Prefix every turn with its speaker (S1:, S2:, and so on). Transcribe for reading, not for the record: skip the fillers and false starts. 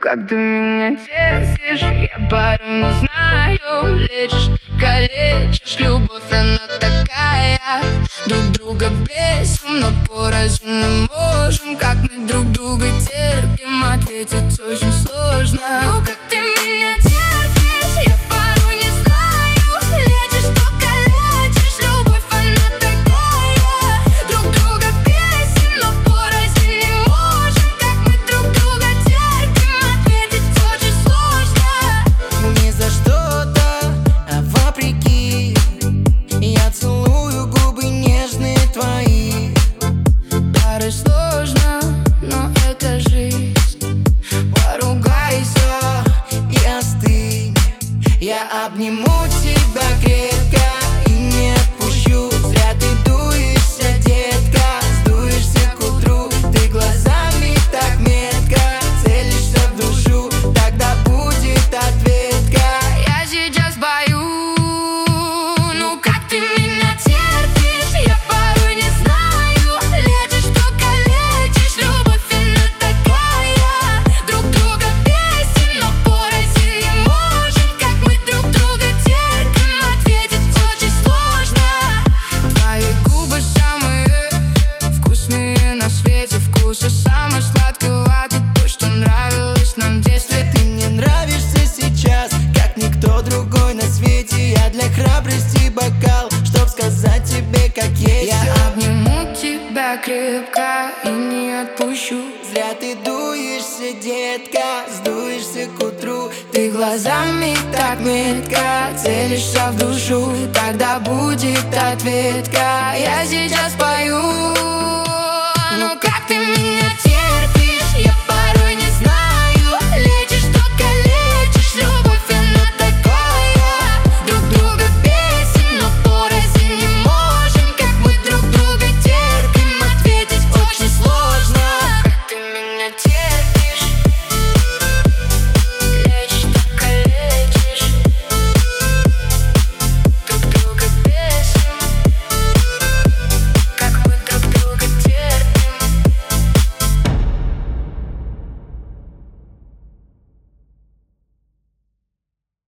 S1: как ты меня тесишь, я порой не знаю. Лечишь, калечишь, любовь она такая. Друг друга бесим, но порознь не можем. Как мы друг друга терпим, ответить очень сложно. Ну как ты меня терпишь, я порой не знаю. Лечишь, то калечишь, любовь она такая. Друг друга бесим, но порознь не можем. Как мы друг друга терпим, ответить очень сложно.
S2: Не за что-то, а вопреки. Я целую губы нежные твои.
S1: Порой сложно, но это жизнь.
S2: Поругайся и остынь. Я обниму тебя крепко и не отпущу. Зря ты дуешься, детка, сдуешься к утру. Ты глазами так метко целишься в душу. Тогда будет ответка.
S1: Я сейчас бою. Ну как ты меня терпишь, я порой не знаю. Лечишь, то калечишь, любовь она такая. Друг друга бесим, но порознь не можем. Как мы друг друга терпим, ответить очень сложно. Твои губы самые вкусные на свете. Вкусы самой сладкой ваты, то, что нравилось нам в детстве.
S2: Ты мне нравишься сейчас, как никто другой на свете. Я для храбрости бокал, чтоб сказать тебе, как есть.
S1: Я
S2: всё.
S1: обниму тебя крепко и не отпущу.
S2: Зря ты дуешься, детка, сдуешься к утру.
S1: Ты глазами так метко целишься в душу. Тогда будет ответка. Я сейчас пою. Ну как ты меня